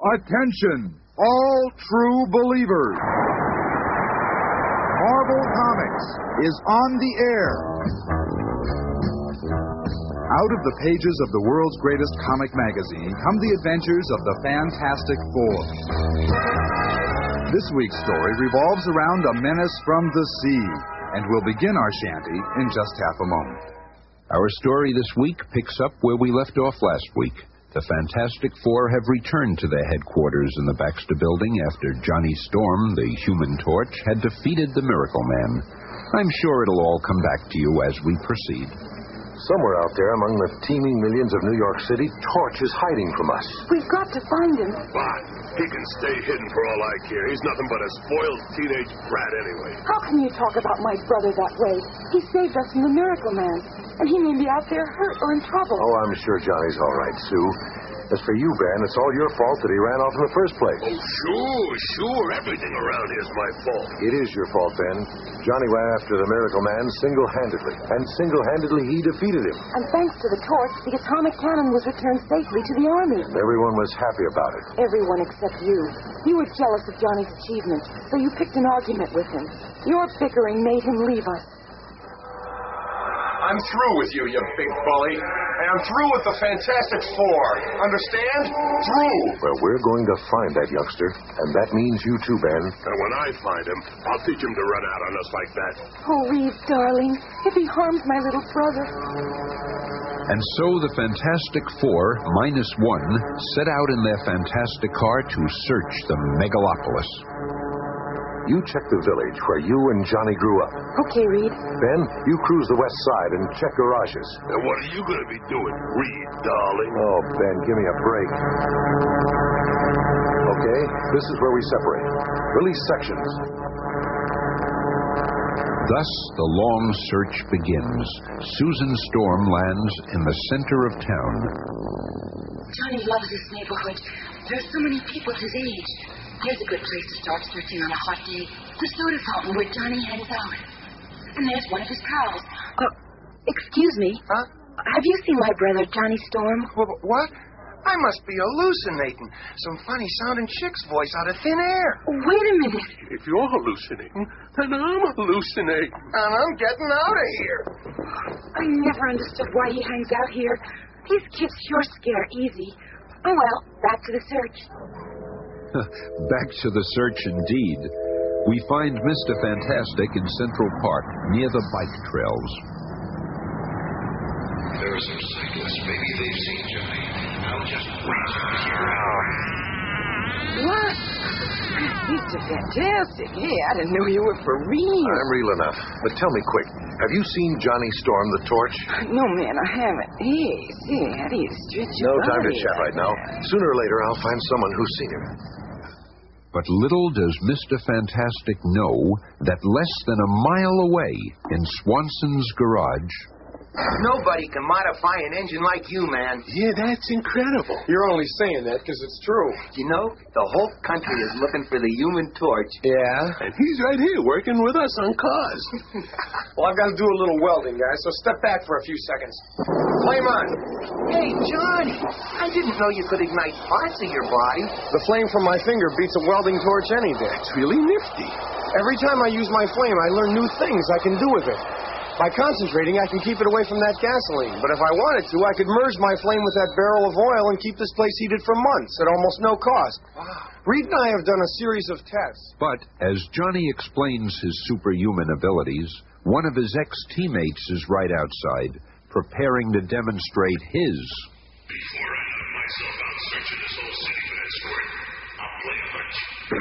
Attention, all true believers. Marvel Comics is on the air. Out of the pages of the world's greatest comic magazine come the adventures of the Fantastic Four. This week's story revolves around a menace from the sea, and we'll begin our shanty in just half a moment. Our story this week picks up where we left off last week. The Fantastic Four have returned to their headquarters in the Baxter Building after Johnny Storm, the Human Torch, had defeated the Miracle Man. I'm sure it'll all come back to you as we proceed. Somewhere out there among the teeming millions of New York City, Torch is hiding from us. We've got to find him. Bah, he can stay hidden for all I care. He's nothing but a spoiled teenage brat anyway. How can you talk about my brother that way? He saved us from the Miracle Man, and he may be out there hurt or in trouble. Oh, I'm sure Johnny's all right, Sue. As for you, Ben, it's all your fault that he ran off in the first place. Oh, sure. Everything around here's my fault. It is your fault, Ben. Johnny ran after the Miracle Man single-handedly, and single-handedly he defeated him. And thanks to the torch, the atomic cannon was returned safely to the Army. Everyone was happy about it. Everyone except you. You were jealous of Johnny's achievement, so you picked an argument with him. Your bickering made him leave us. I'm through with you, you big bully. And I'm through with the Fantastic Four. Understand? Through. Well, we're going to find that youngster, and that means you too, Ben. And when I find him, I'll teach him to run out on us like that. Oh, Reeve, darling, if he harms my little brother. And so the Fantastic Four, minus one, set out in their fantastic car to search the megalopolis. You check the village where you and Johnny grew up. Okay, Reed. Ben, you cruise the west side and check garages. And what are you going to be doing, Reed, darling? Oh, Ben, give me a break. Okay, this is where we separate. Release sections. Thus, the long search begins. Susan Storm lands in the center of town. Johnny loves this neighborhood. There are so many people his age. Here's a good place to start searching on a hot day. The soda fountain where Johnny hangs out. And there's one of his pals. Excuse me. Huh? Have you seen my brother, Johnny Storm? What? I must be hallucinating. Some funny-sounding chick's voice out of thin air. Wait a minute. If you're hallucinating, then I'm hallucinating. And I'm getting out of here. I never understood why he hangs out here. These kids sure scare easy. Oh, well, back to the search. Back to the search indeed. We find Mr. Fantastic in Central Park, near the bike trails. There are some cyclists. Maybe they've seen Johnny. I'll just wait to hear out. What? Mr. Fantastic. Hey, I didn't know you were for real. I'm real enough. But tell me quick, have you seen Johnny Storm the Torch? No, man, I haven't. Hey, say, how do you stretch your No time to body chat right now. that? Sooner or later, I'll find someone who's seen him. But little does Mr. Fantastic know that less than a mile away, in Swanson's garage... Nobody can modify an engine like you, man. Yeah, that's incredible. You're only saying that because it's true. You know, the whole country is looking for the Human Torch. Yeah? And he's right here working with us on cars. Well, I've got to do a little welding, guys, so step back for a few seconds. Flame on. Hey, Johnny, I didn't know you could ignite parts of your body. The flame from my finger beats a welding torch any day. It's really nifty. Every time I use my flame, I learn new things I can do with it. By concentrating, I can keep it away from that gasoline. But if I wanted to, I could merge my flame with that barrel of oil and keep this place heated for months at almost no cost. Reed and I have done a series of tests. But, as Johnny explains his superhuman abilities, one of his ex-teammates is right outside, preparing to demonstrate his. Before I let myself out searching this whole city for that story, I'll play a bunch.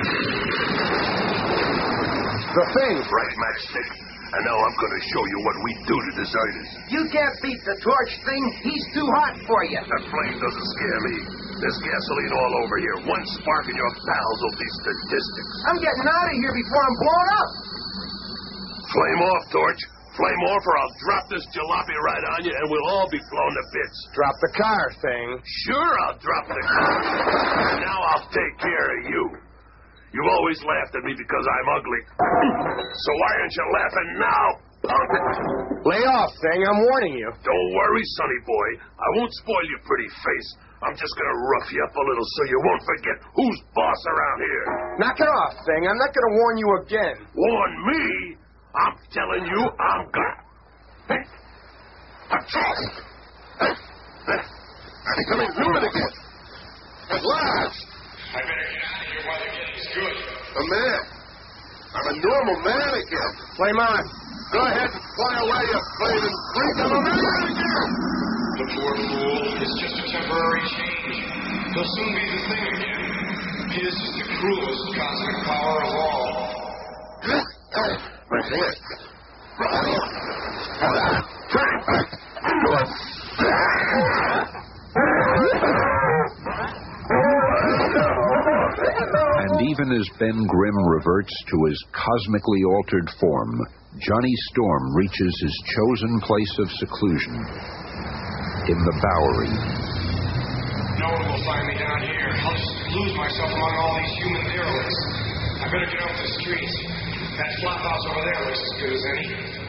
The thing. Right, Matchstick. And now I'm going to show you what we do to deserters. You can't beat the torch thing. He's too hot for you. That flame doesn't scare me. There's gasoline all over here. One spark and your pals will be statistics. I'm getting out of here before I'm blown up. Flame off, Torch. Flame off or I'll drop this jalopy right on you and we'll all be blown to bits. Drop the car thing. Sure, I'll drop the car. And now I'll take care of you. You've always laughed at me because I'm ugly. So why aren't you laughing now, punk? Lay off, thing. I'm warning you. Don't worry, sonny boy. I won't spoil your pretty face. I'm just gonna rough you up a little so you won't forget who's boss around here. Knock it off, Thing. I'm not going to warn you again. Warn me? I'm telling you, I'm gonna. I'm coming through it again. At last. I better get out of here while the getting's good. A man. I'm a normal man again. Flame on. Go ahead and fly away, you flaming freak. I'm a man again. The poor fool. It's just a temporary change. He'll soon be the thing again. His is the cruelest cosmic power of all. And even as Ben Grimm reverts to his cosmically altered form, Johnny Storm reaches his chosen place of seclusion, in the Bowery. No one will find me down here. I'll just lose myself among all these human derelicts. I better get off the streets. That flop house over there looks as good as any.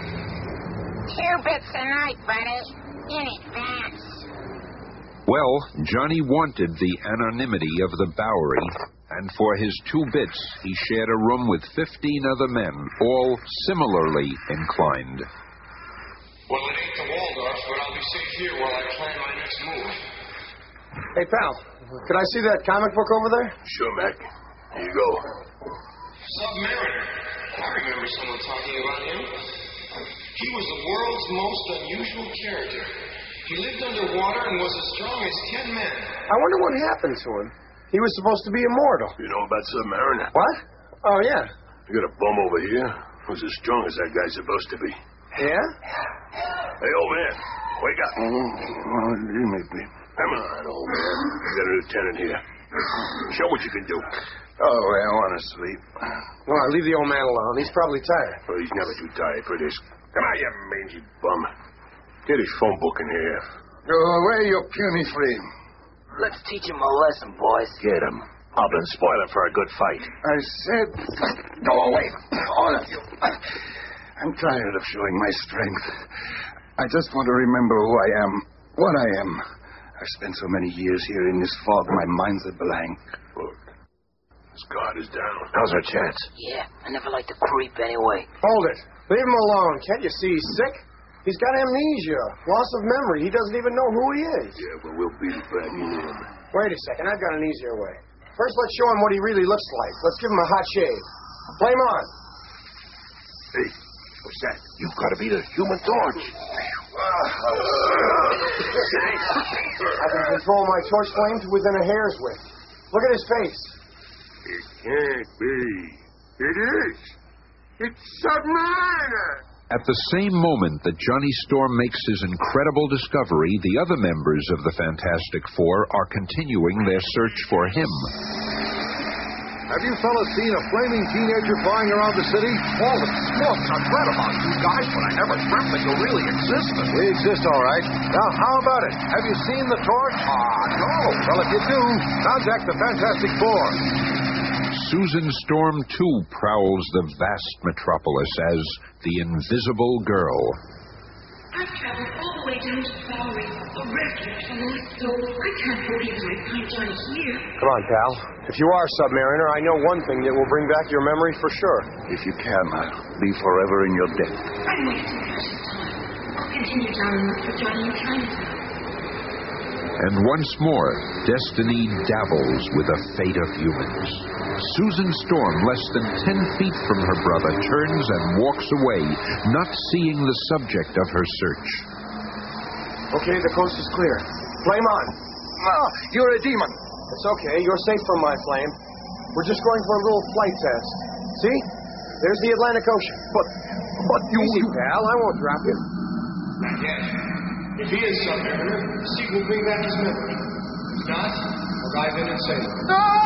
2 bits a night, buddy. In advance. Well, Johnny wanted the anonymity of the Bowery, and for his 2 bits, he shared a room with 15 other men, all similarly inclined. Well, it ain't the Waldorfs, but I'll be safe here while I plan my next move. Hey, pal. Could I see that comic book over there? Sure, Mac. Here you go. Submariner. I remember someone talking about him. He was the world's most unusual character. He lived underwater and was as strong as 10 men. I wonder what happened to him. He was supposed to be immortal. You know about Submariner? What? Oh, yeah. You got a bum over here who's as strong as that guy's supposed to be. Yeah? Hey, old man, wake up. Oh, you make me. Come on, old man. You got a lieutenant here. Show what you can do. Oh, I want to sleep. Well, leave the old man alone. He's probably tired. Oh, he's never too tired for this. Come on, you mangy bum. Get his phone book in here. Go away, you puny flame. Let's teach him a lesson, boys. Get him. I've been spoiling for a good fight. I said, go away, all of you. I'm tired of showing my strength. I just want to remember who I am, what I am. I've spent so many years here in this fog, my mind's a blank. Look, his guard is down. How's our chance? Yeah, I never like to creep anyway. Hold it. Leave him alone. Can't you see he's sick? He's got amnesia, loss of memory. He doesn't even know who he is. Yeah, but we'll beat it back in him. Wait a second. I've got an easier way. First, let's show him what he really looks like. Let's give him a hot shave. Flame on. Hey, what's that? You've got to be the Human Torch. I can control my torch flame to within a hair's width. Look at his face. It can't be. It is. It's Submariner. At the same moment that Johnny Storm makes his incredible discovery, the other members of the Fantastic Four are continuing their search for him. Have you fellas seen a flaming teenager flying around the city? Holy smokes, I've read about you guys, but I never dreamt that you really existed. We exist, all right. Now, how about it? Have you seen the torch? No. Well, if you do, contact the Fantastic Four. Susan Storm, too, prowls the vast metropolis as the Invisible Girl. I've traveled all the way down to the Bowery, a refuge from lost souls. I can't believe that I find Johnny here. Come on, pal. If you are Submariner, I know one thing that will bring back your memory for sure. If you can, I'll be forever in your debt. I'm wasting precious time. I'll continue down and look for Johnny in Chinatown. And once more, destiny dabbles with the fate of humans. Susan Storm, less than 10 feet from her brother, turns and walks away, not seeing the subject of her search. Okay, the coast is clear. Flame on. Ah, you're a demon. It's okay. You're safe from my flame. We're just going for a little flight test. See? There's the Atlantic Ocean. But you... Easy, pal. I won't drop you. Not yet. If he is Submariner, Steve will bring back his memory. If not, I'll dive in and save him.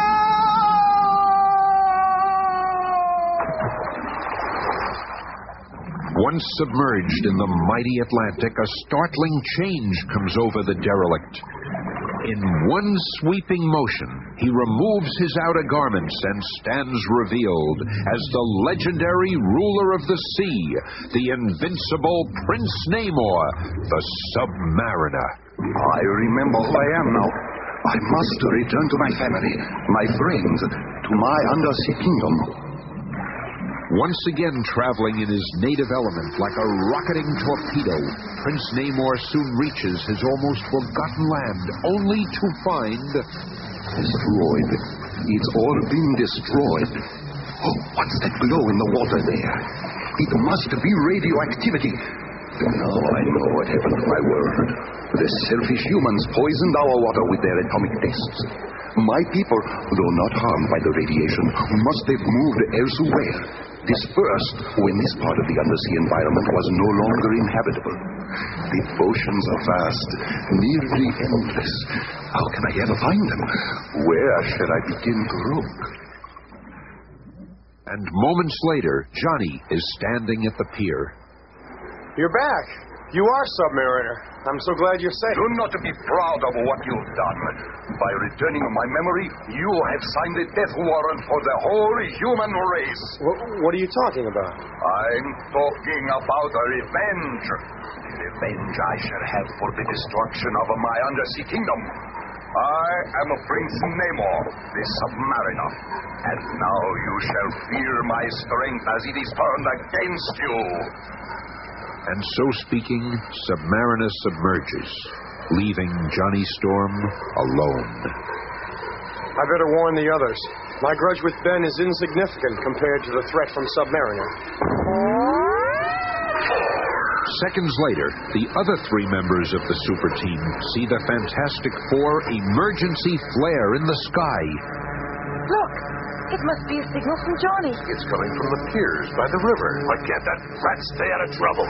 Once submerged in the mighty Atlantic, a startling change comes over the derelict. In one sweeping motion, he removes his outer garments and stands revealed as the legendary ruler of the sea, the invincible Prince Namor, the Submariner. I remember who I am now. I must return to my family, my friends, to my undersea kingdom. Once again traveling in his native element like a rocketing torpedo, Prince Namor soon reaches his almost forgotten land, only to find... Destroyed. It's all been destroyed. Oh, what's that glow in the water there? It must be radioactivity. Now I know what happened to my world. The selfish humans poisoned our water with their atomic tests. My people, though not harmed by the radiation, must have moved elsewhere, dispersed when this part of the undersea environment was no longer inhabitable. The oceans are vast, nearly endless. How can I ever find them? Where shall I begin to look? And moments later, Johnny is standing at the pier. You're back. You are Submariner. I'm so glad you're safe. Do not be proud of what you've done. By returning my memory, you have signed a death warrant for the whole human race. What are you talking about? I'm talking about a revenge. Revenge I shall have for the destruction of my undersea kingdom. I am Prince Namor, the Submariner. And now you shall fear my strength as it is turned against you. And so speaking, Submariner submerges, leaving Johnny Storm alone. I better warn the others. My grudge with Ben is insignificant compared to the threat from Submariner. Seconds later, the other three members of the super team see the Fantastic Four emergency flare in the sky. Look, it must be a signal from Johnny. It's coming from the piers by the river. Why can't that rat stay out of trouble?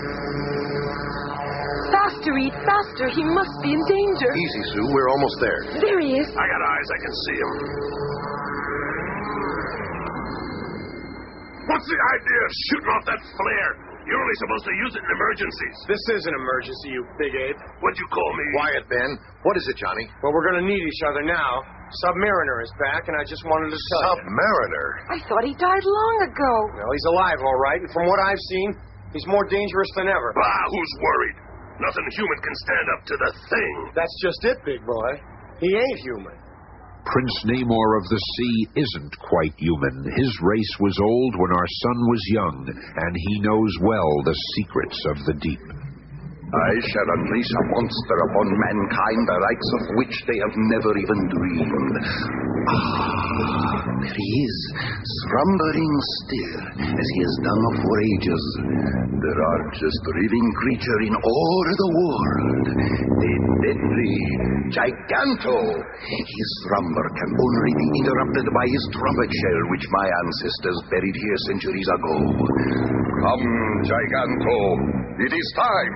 Faster, Reed, faster. He must be in danger. Easy, Sue. We're almost there. There he is. I got eyes. I can see him. What's the idea of shooting off that flare? You're only supposed to use it in emergencies. This is an emergency, you big ape. What'd you call me? Quiet, Ben. What is it, Johnny? Well, we're going to need each other now. Submariner is back, and I just wanted to tell you. Submariner? I thought he died long ago. Well, he's alive, all right, and from what I've seen, he's more dangerous than ever. Bah, who's worried? Nothing human can stand up to the Thing. That's just it, big boy. He ain't human. Prince Namor of the Sea isn't quite human. His race was old when our son was young, and he knows well the secrets of the deep. I shall unleash a monster upon mankind, the likes of which they have never even dreamed. Ah, there he is, slumbering still, as he has done for ages. The largest living creature in all the world, the deadly Giganto. His slumber can only be interrupted by his trumpet shell, which my ancestors buried here centuries ago. Come, Giganto, it is time.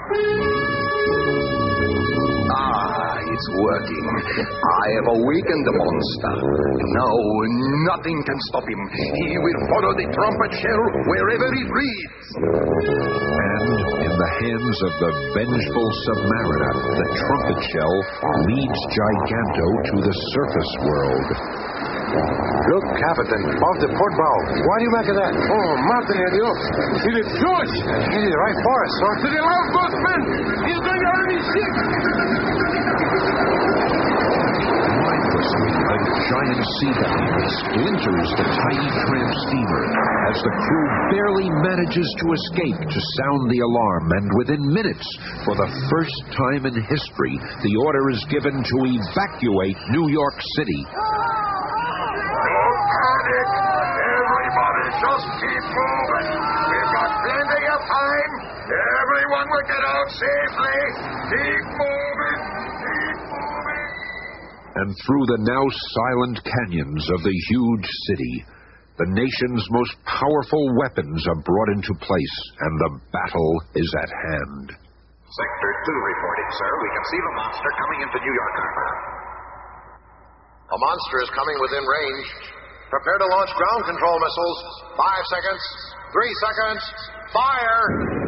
It's working. I have awakened the monster. Now nothing can stop him. He will follow the trumpet shell wherever it leads. And in the hands of the vengeful Submariner, the trumpet shell leads Giganto to the surface world. Look, Captain, off the port bow. What do you make of that? Oh, Martin, adios. He is George. He is right for us, sir. To the lifeboat, men. He's going to earn his ship. A giant sea behemoth splinters the tiny tramp steamer as the crew barely manages to escape to sound the alarm, and within minutes, for the first time in history, the order is given to evacuate New York City. Don't panic. Everybody just keep moving. We've got plenty of time. Everyone will get out safely. Keep moving. Keep moving. And through the now silent canyons of the huge city, the nation's most powerful weapons are brought into place, and the battle is at hand. Sector 2 reporting, sir. We can see the monster coming into New York Harbor. The monster is coming within range. Prepare to launch ground control missiles. 5 seconds. 3 seconds. Fire!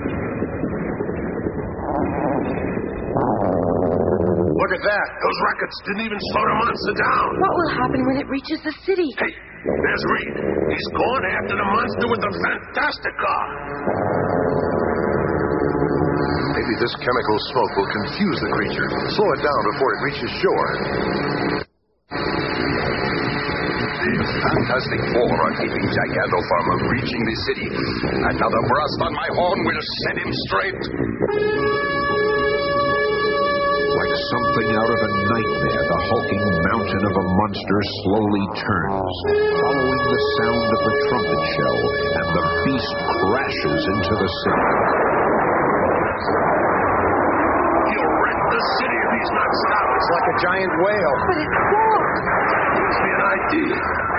Look at that. Those rockets didn't even slow the monster down. What will happen when it reaches the city? Hey, there's Reed. He's going after the monster with the Fantastic Car. The Maybe this chemical smoke will confuse the creature, slow it down before it reaches shore. The Fantastic Four are keeping Giganto from reaching the city. Another blast on my horn will set him straight. Like something out of a nightmare, the hulking mountain of a monster slowly turns, following the sound of the trumpet shell, and the beast crashes into the city. He'll wreck the city if he's not stopped. It's like a giant whale. But it's warm. Gives me an idea.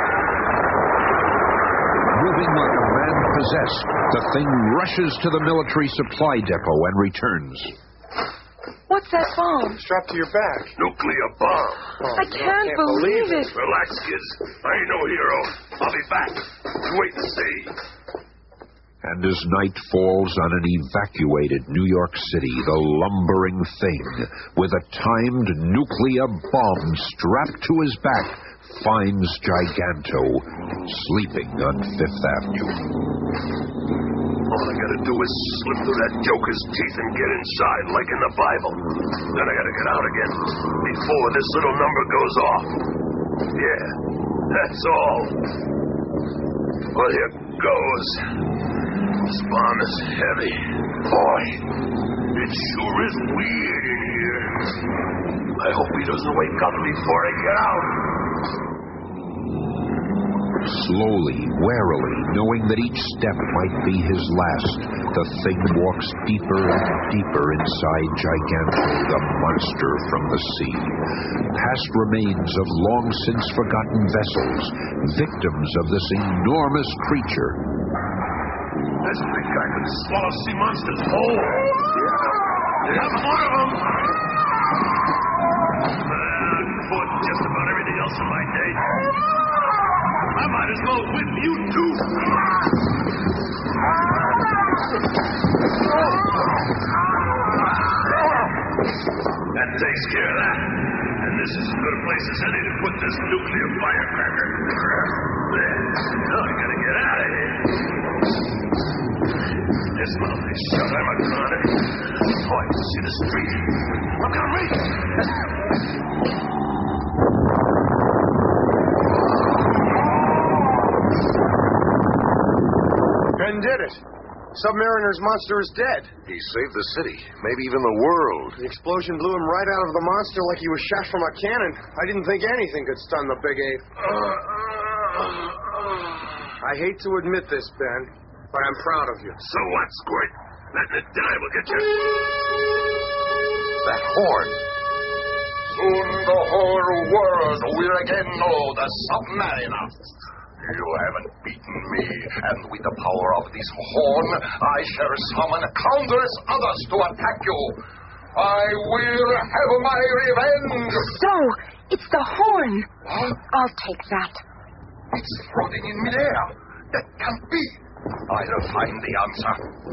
Moving like a man possessed, the thing rushes to the military supply depot and returns. What's that bomb? Strapped to your back. Nuclear bomb. Oh, I can't believe it. Relax, kids. I ain't no hero. I'll be back. Wait and see. And as night falls on an evacuated New York City, the lumbering thing, with a timed nuclear bomb strapped to his back, finds Giganto sleeping on Fifth Avenue. All I gotta do is slip through that joker's teeth and get inside, like in the Bible. Then I gotta get out again before this little number goes off. Yeah, that's all. Well, here goes. This bomb is heavy. Boy, it sure is weird in here. I hope he doesn't wake up before I get out. Slowly, warily, knowing that each step might be his last, the thing walks deeper and deeper inside Giganto, the monster from the sea. Past remains of long-since-forgotten vessels, victims of this enormous creature. This big guy could swallow sea monsters whole. Yeah, I'm one of them. Fought just about everything else in my day. I might as well whip you too. That takes care of that. And this is as good a place as any to put this nuclear firecracker. There. Now I gotta get out of here. This mouth is shut. I'm a goner. Oh, I can see the street. I'm gonna reach. Ben did it. Submariner's monster is dead. He saved the city, maybe even the world. The explosion blew him right out of the monster like he was shot from a cannon. I didn't think anything could stun the big ape. I hate to admit this, Ben, but I'm proud of you. So what, Squirt? Letting it die will get you. That horn. Soon the whole world will again know the Submariner. You haven't beaten me, and with the power of this horn, I shall summon countless others to attack you. I will have my revenge. So, it's the horn. What? I'll take that. It's floating in midair. That can't be. I'll find the answer.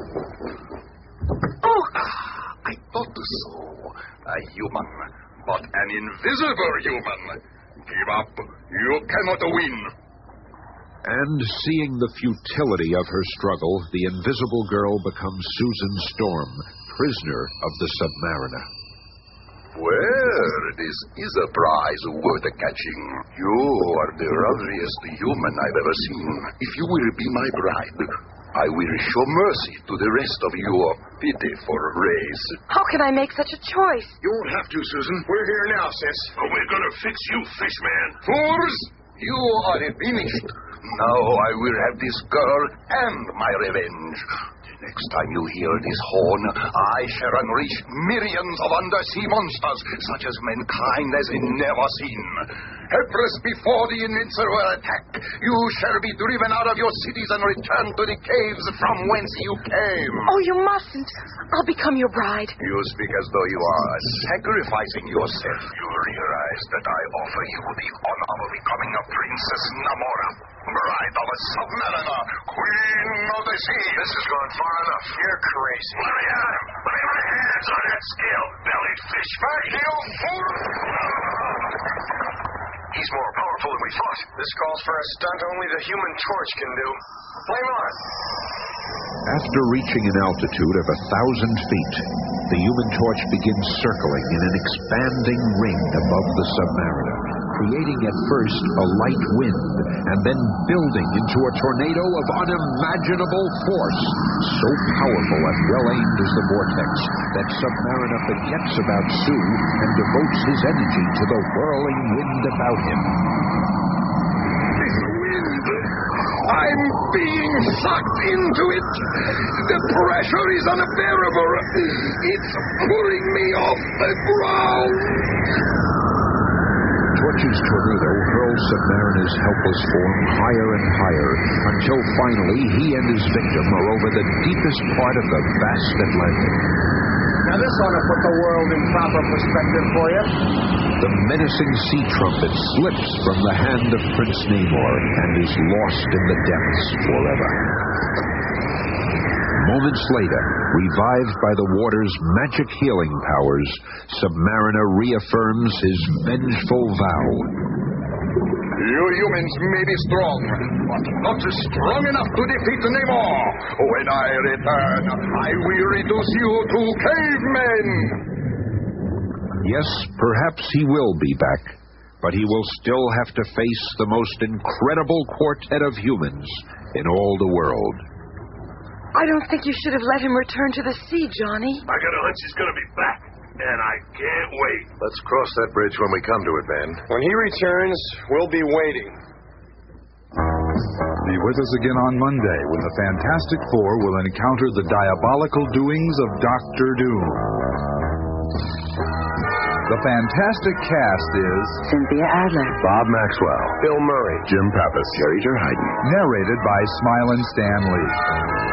Oh! I thought so. A human, but an invisible human. Give up. You cannot win. And seeing the futility of her struggle, the invisible girl becomes Susan Storm, prisoner of the Submariner. Well, this is a prize worth catching. You are the loveliest human I've ever seen. If you will be my bride, I will show mercy to the rest of your pitiful race. How can I make such a choice? You won't have to, Susan. We're here now, sis. But we're gonna fix you, Fishman. Fools! You are finished. Now I will have this girl and my revenge. Next time you hear this horn, I shall unleash millions of undersea monsters, such as mankind has never seen. Helpless before the invincible attack, you shall be driven out of your cities and returned to the caves from whence you came. Oh, you mustn't. I'll become your bride. You speak as though you are sacrificing yourself. You realize that I offer you the honor of becoming a Princess Namora, bride of a Submariner, Queen of the Sea. This has gone far enough. You're crazy. Let me at him. Put my hands on that scale-bellied fish. Back, you fool! He's more powerful than we thought. This calls for a stunt only the Human Torch can do. Flame on. After reaching an altitude of 1,000 feet, the Human Torch begins circling in an expanding ring above the Submariner, creating at first a light wind and then building into a tornado of unimaginable force. So powerful and well-aimed is the vortex that Submariner forgets about Sue and devotes his energy to the whirling wind about him. This wind! I'm being sucked into it! The pressure is unbearable! It's pulling me off the ground! Torch's tornado hurls Submariner's helpless form higher and higher until finally he and his victim are over the deepest part of the vast Atlantic. Now this ought to put the world in proper perspective for you. The menacing sea trumpet slips from the hand of Prince Namor and is lost in the depths forever. Moments later, revived by the water's magic healing powers, Submariner reaffirms his vengeful vow. You humans may be strong, but not strong enough to defeat Namor. When I return, I will reduce you to cavemen. Yes, perhaps he will be back, but he will still have to face the most incredible quartet of humans in all the world. I don't think you should have let him return to the sea, Johnny. I got a hunch he's going to be back, and I can't wait. Let's cross that bridge when we come to it, Ben. When he returns, we'll be waiting. Be with us again on Monday when the Fantastic Four will encounter the diabolical doings of Dr. Doom. The Fantastic Cast is Cynthia Adler, Bob Maxwell, Bill Murray, Jim Pappas, Jerry Hayden. narrated by Smilin' Stan Lee.